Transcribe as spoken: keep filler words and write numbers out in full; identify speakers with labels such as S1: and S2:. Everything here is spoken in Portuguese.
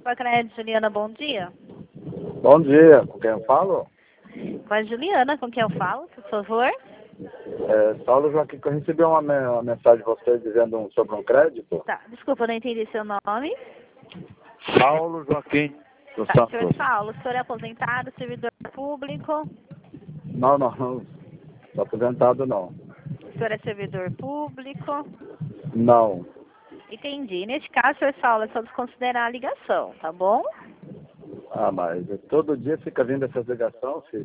S1: Copa Crédito, Juliana, bom dia.
S2: Bom dia, com quem eu falo?
S1: Com a Juliana, com quem eu falo, por favor?
S2: É, Saulo Joaquim, que eu recebi uma, me- uma mensagem de você dizendo um- sobre um crédito.
S1: Tá, desculpa, eu não entendi seu nome.
S2: Saulo Joaquim dos
S1: Tá,
S2: Santos.
S1: senhor Saulo, o senhor é aposentado, servidor público?
S2: Não, não, não. Estou aposentado, não.
S1: O senhor é servidor público?
S2: Não.
S1: Entendi. Neste caso, senhor Saulo, é só desconsiderar a ligação, tá bom?
S2: Ah, mas todo dia fica vindo essa ligação, filho.